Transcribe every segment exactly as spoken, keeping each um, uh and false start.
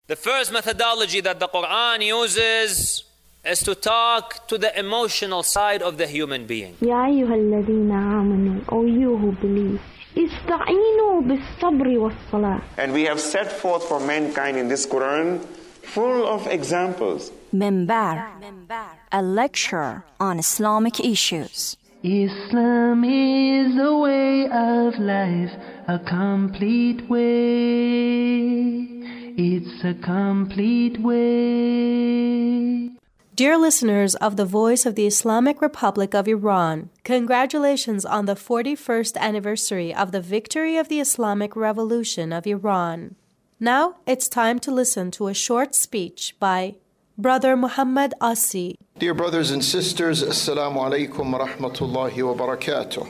The first methodology that the Quran uses is to talk to the emotional side of the human being. يا أيها الذين آمنوا, O you who believe, استعينوا بالصبر والصلاة. And we have set forth for mankind in this Quran full of examples. Minbar, a lecture on Islamic issues. Islam is a way of life, a complete way. It's a complete way. Dear listeners of the Voice of the Islamic Republic of Iran, congratulations on the forty-first anniversary of the victory of the Islamic Revolution of Iran. Now it's time to listen to a short speech by Brother Muhammad Asi. Dear brothers and sisters, Assalamu alaikum wa rahmatullahi wa barakatuh.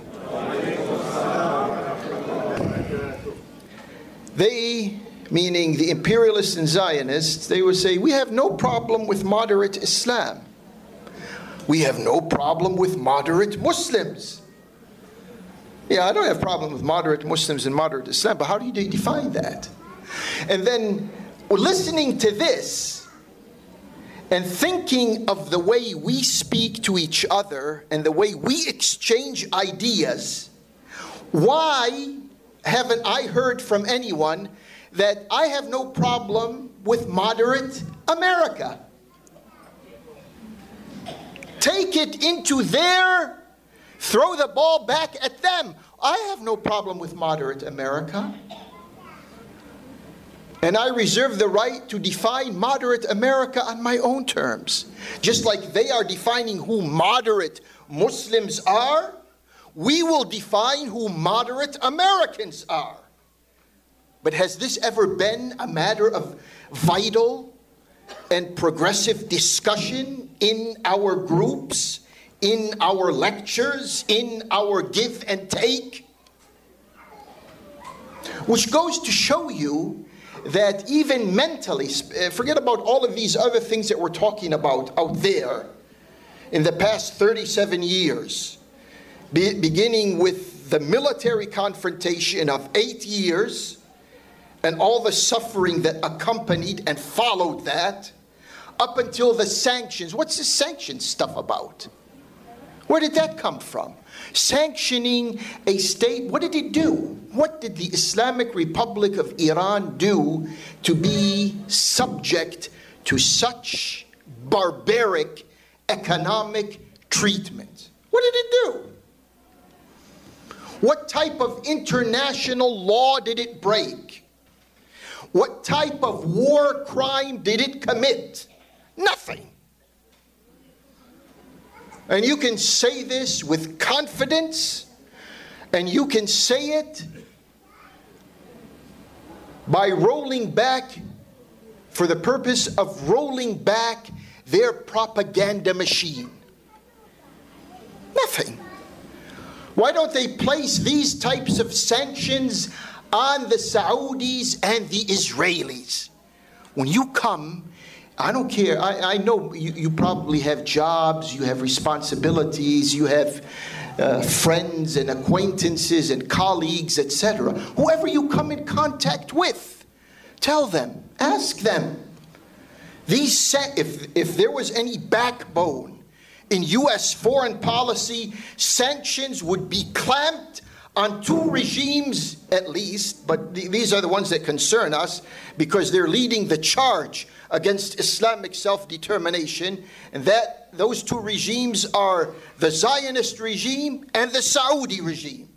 They, meaning the imperialists and Zionists, they would say, we have no problem with moderate Islam. We have no problem with moderate Muslims. Yeah, I don't have a problem with moderate Muslims and moderate Islam, but how do you define that? And then listening to this and thinking of the way we speak to each other and the way we exchange ideas, why haven't I heard from anyone that I have no problem with moderate America? Take it into their, throw the ball back at them. I have no problem with moderate America. And I reserve the right to define moderate America on my own terms. Just like they are defining who moderate Muslims are, we will define who moderate Americans are. But has this ever been a matter of vital and progressive discussion in our groups, in our lectures, in our give and take? Which goes to show you that even mentally, forget about all of these other things that we're talking about out there in the past thirty-seven years, be, beginning with the military confrontation of eight years and all the suffering that accompanied and followed that, up until the sanctions. What's the sanctions stuff about? Where did that come from? Sanctioning a state, what did it do? What did the Islamic Republic of Iran do to be subject to such barbaric economic treatment? What did it do? What type of international law did it break? What type of war crime did it commit? Nothing. And you can say this with confidence, and you can say it by rolling back, for the purpose of rolling back their propaganda machine. Nothing. Why don't they place these types of sanctions on the Saudis and the Israelis? When you come, I don't care, I, I know you, you probably have jobs, you have responsibilities, you have uh, friends and acquaintances and colleagues, et cetera. Whoever you come in contact with, tell them, ask them. These sa- if, if there was any backbone in U S foreign policy, sanctions would be clamped on two regimes at least, but th- these are the ones that concern us because they're leading the charge against Islamic self-determination, and that those two regimes are the Zionist regime and the Saudi regime.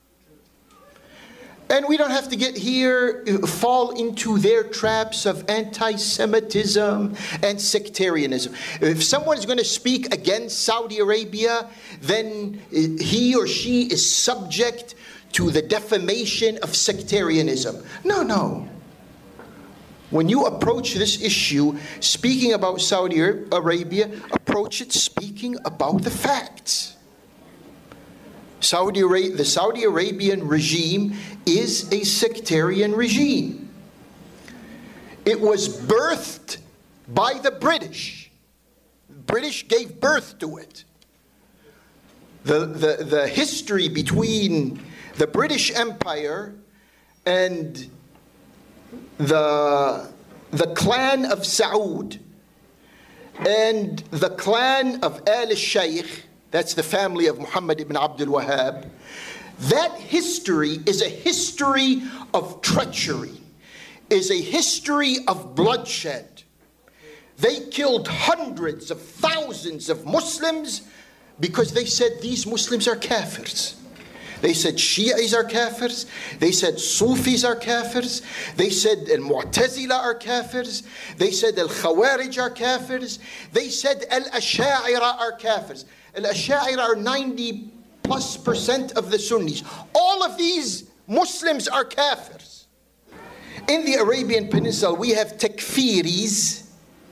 And we don't have to get here, fall into their traps of anti-Semitism and sectarianism. If someone's going to speak against Saudi Arabia, then he or she is subject to the defamation of sectarianism. No, no. When you approach this issue, speaking about Saudi Arabia, approach it speaking about the facts. Saudi Arabia, the Saudi Arabian regime is a sectarian regime. It was birthed by the British. The British gave birth to it. The, the, the history between the British Empire and the the clan of Saud and the clan of al-Shaykh, that's the family of Muhammad ibn Abdul Wahhab, that history is a history of treachery, is a history of bloodshed. They killed hundreds of thousands of Muslims because they said these Muslims are kafirs. They said Shi'is are kafirs. They said Sufis are kafirs. They said Al-Mu'tazila are kafirs. They said Al-Khawarij are kafirs. They said Al-Asha'ira are kafirs. Al-Asha'ira are ninety plus percent of the Sunnis. All of these Muslims are kafirs. In the Arabian Peninsula, we have takfiris,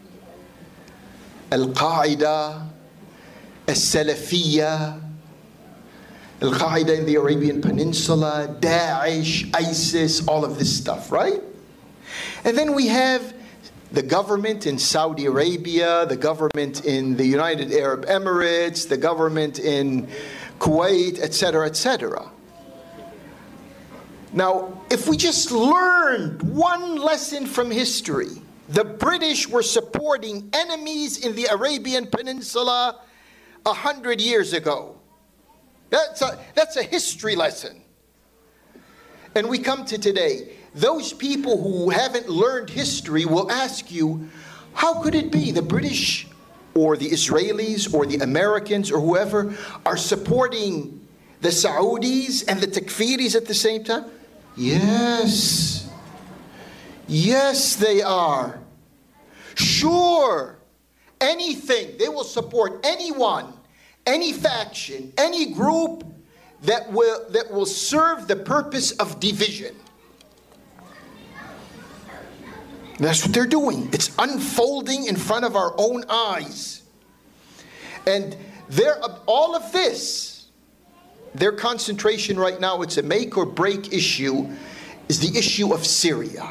Al-Qaeda, Al-Salafiyya, Al-Qaeda in the Arabian Peninsula, Daesh, ISIS, all of this stuff, right? And then we have the government in Saudi Arabia, the government in the United Arab Emirates, the government in Kuwait, et cetera, et cetera. Now, if we just learned one lesson from history, the British were supporting enemies in the Arabian Peninsula a hundred years ago. That's a, that's a history lesson. And we come to today. Those people who haven't learned history will ask you, how could it be the British or the Israelis or the Americans or whoever are supporting the Saudis and the Takfiris at the same time? Yes. Yes, they are. Sure. Anything. They will support anyone, any faction, any group that will, that will serve the purpose of division. That's what they're doing. It's unfolding in front of our own eyes. And they're, all of this, their concentration right now, it's a make or break issue, is the issue of Syria.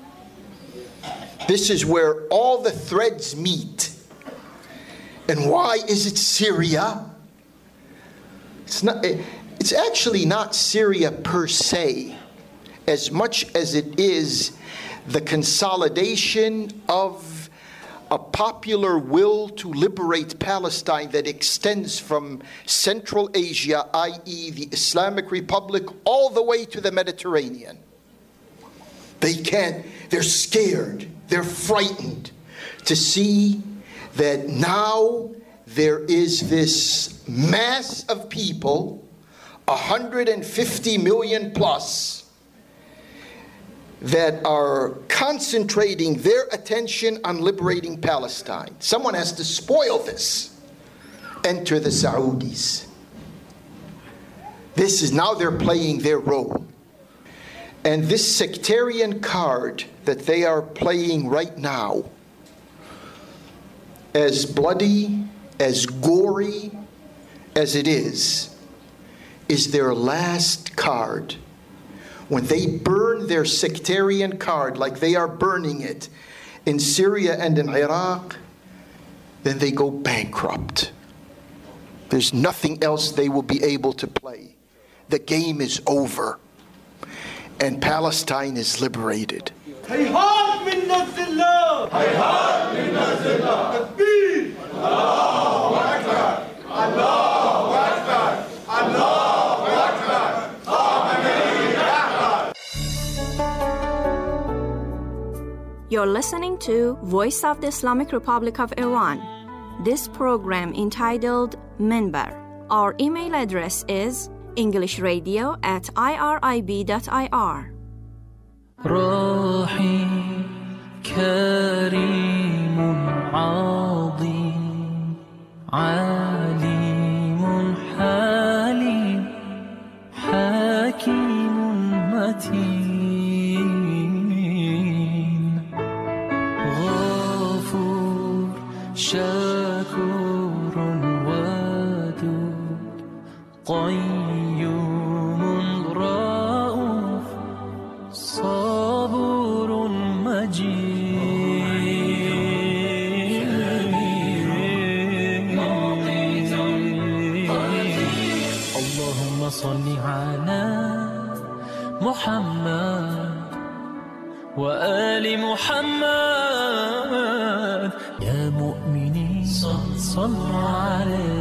This is where all the threads meet. And why is it Syria? It's not, it's actually not Syria per se, as much as it is the consolidation of a popular will to liberate Palestine that extends from Central Asia, that is the Islamic Republic, all the way to the Mediterranean. They can't, they're scared, they're frightened to see that now there is this mass of people, one hundred fifty million plus, that are concentrating their attention on liberating Palestine. Someone has to spoil this. Enter the Saudis. This is now they're playing their role. And this sectarian card that they are playing right now, as bloody, as gory as it is, is their last card. When they burn their sectarian card like they are burning it in Syria and in Iraq, then they go bankrupt. There's nothing else they will be able to play. The game is over. And Palestine is liberated. هيهات من نزل الله هيهات من نزل الله تكبير الله أكبر الله أكبر الله أكبر You're listening to Voice of the Islamic Republic of Iran. This program entitled Minbar. Our email address is englishradio at irib dot i r. راحي كريم عظيم عليم حليم حكيم متين غفور شكور ودود قيوم رؤوف صبور مجيد اللهم صل على محمد وآل محمد المؤمنين صلوا عليه